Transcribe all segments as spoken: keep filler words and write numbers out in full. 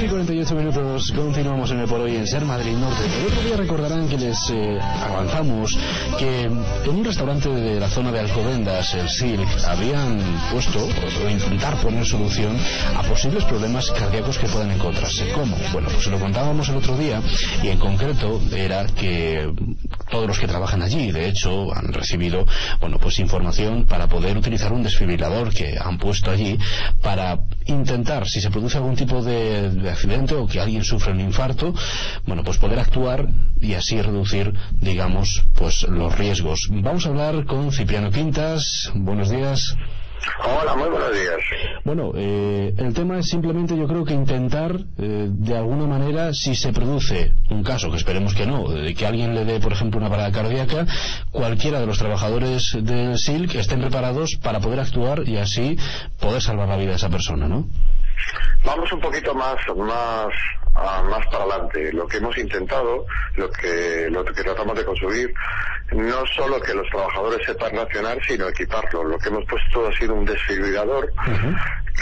y cuarenta y ocho minutos, continuamos en el Por Hoy en Ser Madrid Norte. El otro día recordarán que les eh, avanzamos que en un restaurante de la zona de Alcobendas, el Silk, habían puesto o intentar poner solución a posibles problemas cardíacos que puedan encontrarse. ¿Cómo? Bueno, pues se lo contábamos el otro día y en concreto era que todos los que trabajan allí, de hecho, han recibido, bueno, pues información para poder utilizar un desfibrilador que han puesto allí para intentar, si se produce algún tipo de, de accidente o que alguien sufre un infarto, bueno, pues poder actuar y así reducir, digamos, pues los riesgos. Vamos a hablar con Cipriano Quintas. Buenos días. Hola, muy buenos días. Bueno, eh, el tema es simplemente, yo creo que intentar, eh, de alguna manera, si se produce un caso, que esperemos que no, de que alguien le dé, por ejemplo, una parada cardíaca, cualquiera de los trabajadores del S I L que estén preparados para poder actuar y así poder salvar la vida de esa persona, ¿no? Vamos un poquito más, más, uh, más para adelante. Lo que hemos intentado, lo que, lo que tratamos de conseguir, no solo que los trabajadores sepan reaccionar, sino equiparlo. Lo que hemos puesto ha sido un desfibrilador, uh-huh.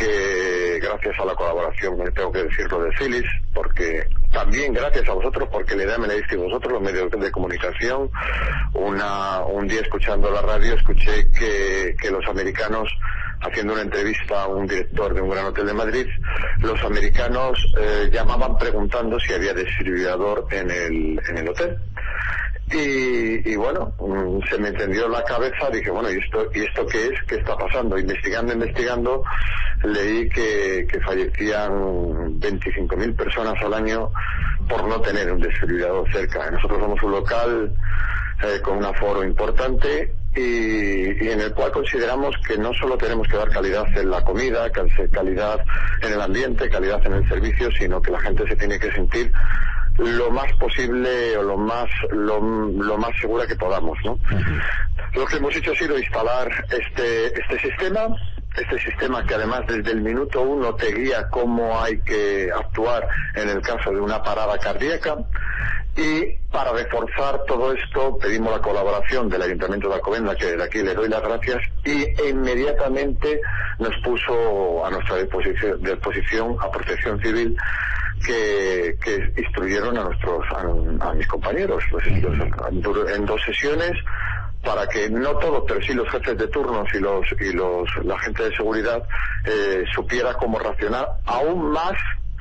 que gracias a la colaboración, tengo que decirlo, de Philips, porque también gracias a vosotros, porque le da me le diste vosotros los medios de comunicación. Una, un día escuchando la radio escuché que, que los americanos, haciendo una entrevista a un director de un gran hotel de Madrid, los americanos eh, llamaban preguntando si había desfibrilador en el, en el hotel. Y, y bueno, se me encendió la cabeza, dije, bueno, ¿y esto, ¿y esto qué es? ¿Qué está pasando? Investigando, investigando, leí que, que fallecían veinticinco mil personas al año por no tener un desfibrilador cerca. Nosotros somos un local eh, con un aforo importante y, y en el cual consideramos que no solo tenemos que dar calidad en la comida, calidad en el ambiente, calidad en el servicio, sino que la gente se tiene que sentir lo más posible o lo más lo, lo más segura que podamos, ¿no? Uh-huh. Lo que hemos hecho ha sido instalar este este sistema, este sistema que además desde el minuto uno te guía cómo hay que actuar en el caso de una parada cardíaca. Y para reforzar todo esto pedimos la colaboración del Ayuntamiento de Alcobendas, que desde aquí le doy las gracias, y inmediatamente nos puso a nuestra disposición, disposición a Protección Civil, que, que instruyeron a nuestros a, a mis compañeros pues, en dos sesiones, para que no todos, pero sí los jefes de turnos y los y los la gente de seguridad eh, supiera cómo reaccionar aún más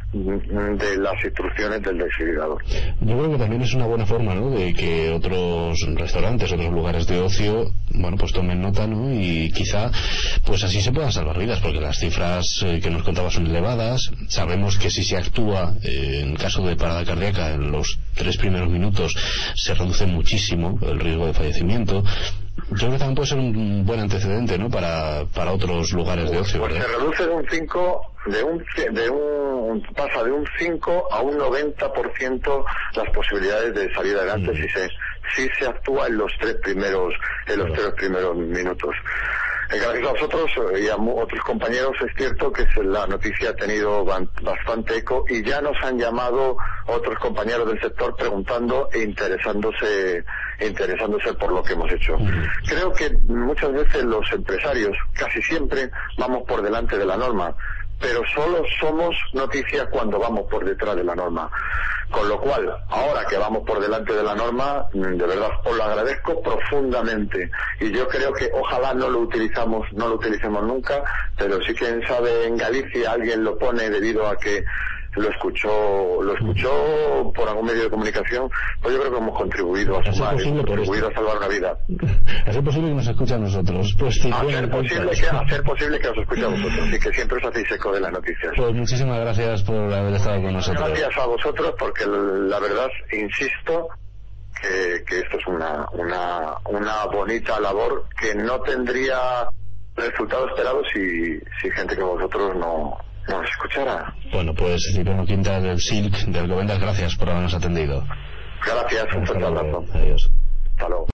de las instrucciones del desfibrilador. Yo creo que también es una buena forma, ¿no?, de que otros restaurantes, otros lugares de ocio, bueno, pues tomen nota, ¿no?, y quizá pues así se puedan salvar vidas, porque las cifras eh, que nos contabas son elevadas. Sabemos que si se actúa eh, en caso de parada cardíaca en los tres primeros minutos se reduce muchísimo el riesgo de fallecimiento. Yo creo que también puede ser un buen antecedente, ¿no?, para, para otros lugares de ocio, pues ¿verdad? Se reduce de un cinco, de un, de un, pasa de un cinco a un noventa por ciento las posibilidades de salir adelante, mm. si se, si se actúa en los tres primeros, en los tres primeros minutos. Gracias a vosotros y a otros compañeros es cierto que la noticia ha tenido bastante eco y ya nos han llamado otros compañeros del sector preguntando e interesándose interesándose por lo que hemos hecho. Creo que muchas veces los empresarios, casi siempre, vamos por delante de la norma, pero solo somos noticia cuando vamos por detrás de la norma. Con lo cual, ahora que vamos por delante de la norma, de verdad os lo agradezco profundamente. Y yo creo que ojalá no lo utilizamos, no lo utilicemos nunca, pero si quien sabe en Galicia alguien lo pone debido a que lo escuchó, lo escuchó por algún medio de comunicación, pues yo creo que hemos contribuido a sumar, hemos contribuido a salvar una vida. A ser posible que nos escuche a nosotros. Pues, a, ser posible que, a ser posible que os escuche a vosotros y que siempre os hacéis eco de las noticias. Pues muchísimas gracias por haber estado con nosotros. Gracias a vosotros, porque la verdad, insisto, que, que esto es una, una, una bonita labor que no tendría resultados esperados si, si gente como vosotros no nos escuchara. Bueno, pues Cipriano Quintas del S I L C de Alcobendas, gracias por habernos atendido. Gracias, un fuerte abrazo. Adiós. Hasta luego.